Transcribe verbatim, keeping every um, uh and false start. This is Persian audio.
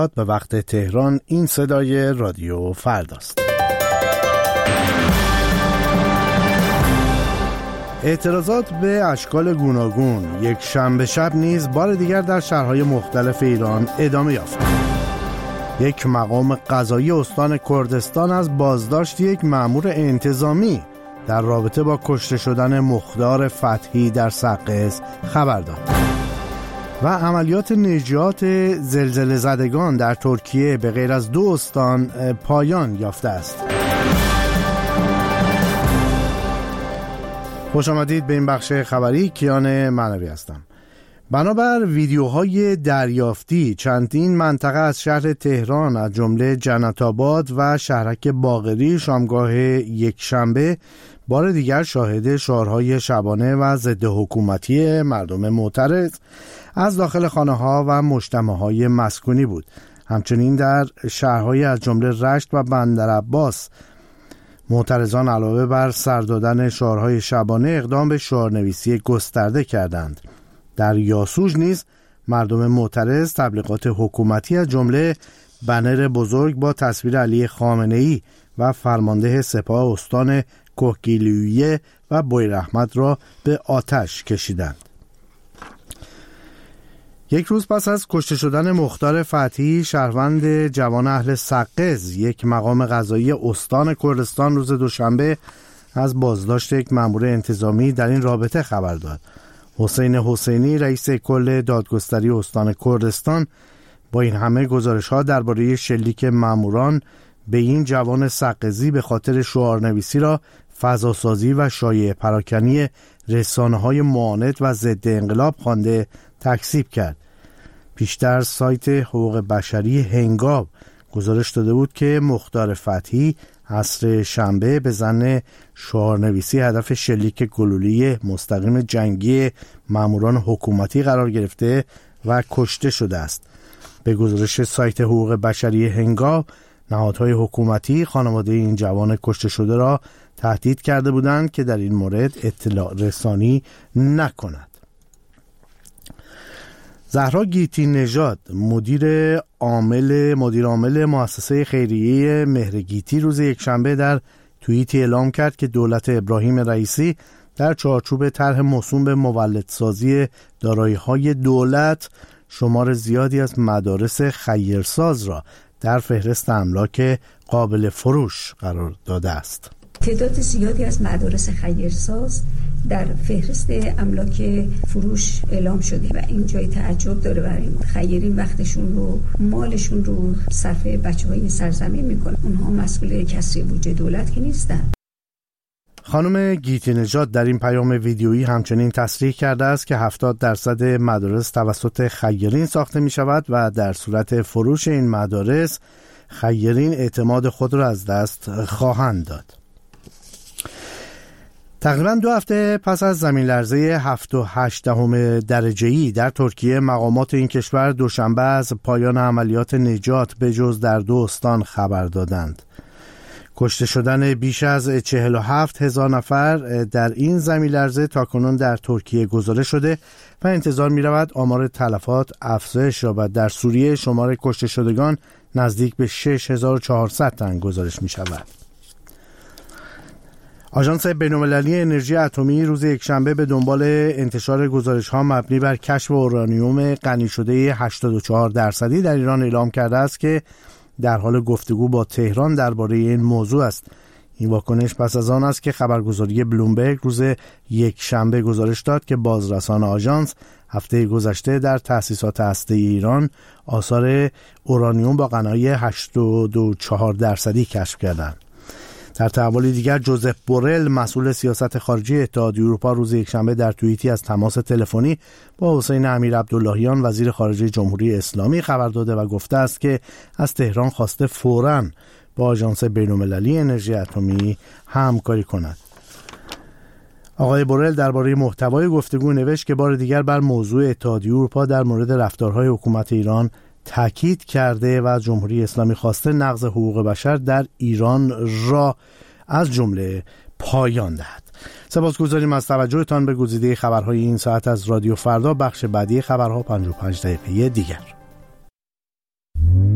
به وقت تهران این صدای رادیو فرداست. اعتراضات به اشکال گوناگون یک شنبه شب نیز بار دیگر در شهرهای مختلف ایران ادامه یافت. یک مقام قضایی استان کردستان از بازداشت یک مأمور انتظامی در رابطه با کشته شدن مختار فتحی در سقز خبر داد و عملیات نجات زلزله زدگان در ترکیه به غیر از دو استان پایان یافته است. خوش آمدید به این بخش خبری. کیان معنوی هستم. بنابر ویدیوهای دریافتی چندین منطقه از شهر تهران از جمله جنت آباد و شهرک باقری شامگاه یک شنبه بار دیگر شاهد شعارهای شبانه و ضد حکومتی مردم معترض از داخل خانه‌ها و مجتمع‌های مسکونی بود. همچنین در شهرهای از جمله رشت و بندرعباس معترضان علاوه بر سر دادن شعارهای شبانه اقدام به شعارنویسی گسترده کردند. در یاسوج نیز مردم معترض تبلیغات حکومتی از جمله بنر بزرگ با تصویر علی خامنه‌ای و فرمانده سپاه استان کوهگیلویه و بویراحمد را به آتش کشیدند. یک روز پس از کشته شدن مختار فتحی شهروند جوان اهل سقز، یک مقام قضایی استان کردستان روز دوشنبه از بازداشت یک مأمور انتظامی در این رابطه خبر داد. حسین حسینی رئیس کل دادگستری استان کردستان با این همه گزارش‌ها درباره شلیک مأموران به این جوان سقزی به خاطر شعارنویسی را فضاسازی و شایعه پراکنی رسانه‌های معاند و ضد انقلاب خوانده تکذیب کرد. پیشتر سایت حقوق بشری هنگام گزارش داده بود که مختار فتحی عصر شنبه به ظن شعارنویسی هدف شلیک گلولی مستقیم جنگی ماموران حکومتی قرار گرفته و کشته شده است. به گزارش سایت حقوق بشری هنگام، نهادهای حکومتی خانواده این جوان کشته شده را تهدید کرده بودند که در این مورد اطلاع رسانی نکند. زهرا گیتی نژاد مدیر عامل مدیر عامل مؤسسه خیریه مهر گیتی روز یکشنبه در توییتی اعلام کرد که دولت ابراهیم رئیسی در چارچوب طرح موسوم به مولدسازی دارایی‌های دولت شمار زیادی از مدارس خیرساز را در فهرست املاک قابل فروش قرار داده است. تعداد زیادی از مدارس خیرساز در فهرست املاک فروش اعلام شده و این جای تعجب داره برای ما. خیرین وقتشون رو، مالشون رو صرف بچه‌های سرزمین میکنن. اونها مسئول کسری بودجه دولت که نیستن. خانم گیتی نژاد در این پیام ویدیویی همچنین تصریح کرده است که هفتاد درصد مدارس توسط خیرین ساخته می شود و در صورت فروش این مدارس خیرین اعتماد خود را از دست خواهند داد. تقریباً دو هفته پس از زمین لرزه هفت و هشتم درجه‌ای در ترکیه، مقامات این کشور دوشنبه از پایان عملیات نجات به جز در دو استان خبر دادند. کشته شدن بیش از چهل و هفت هزار نفر در این زمین لرزه تاکنون در ترکیه گزارش شده و انتظار می رود آمار تلفات افزایش یابد. در سوریه شمار کشته شدگان نزدیک به شش هزار و چهارصد تن گزارش می شود. آژانس بین‌المللی انرژی اتمی روز یکشنبه به دنبال انتشار گزارش‌ها مبنی بر کشف اورانیوم غنی شده هشتاد و چهار درصدی در ایران اعلام کرده است که در حال گفتگو با تهران درباره این موضوع است. این واکنش پس از آن است که خبرگزاری بلومبرگ روز یکشنبه گزارش داد که بازرسان آژانس هفته گذشته در تأسیسات هسته‌ای ایران آثار اورانیوم با غنایی هشتاد و چهار درصدی کشف کردند. در تحولی دیگر جوزف بورل مسئول سیاست خارجی اتحادیه اروپا روز یکشنبه در توییتی از تماس تلفنی با حسین امیر عبداللهیان وزیر خارجه جمهوری اسلامی خبر داده و گفته است که از تهران خواسته فوراً با آژانس بین‌المللی انرژی اتمی همکاری کند. آقای بورل درباره محتوای گفتگو نوشت که بار دیگر بر موضوع اتحادیه اروپا در مورد رفتارهای حکومت ایران تاکید کرده و از جمهوری اسلامی خواسته نقض حقوق بشر در ایران را از جمله پایان دهد. سپاسگزاریم از توجهتان به گزیده خبرهای این ساعت از رادیو فردا. بخش بعدی خبرها پنجاه و پنج دقیقه دیگر.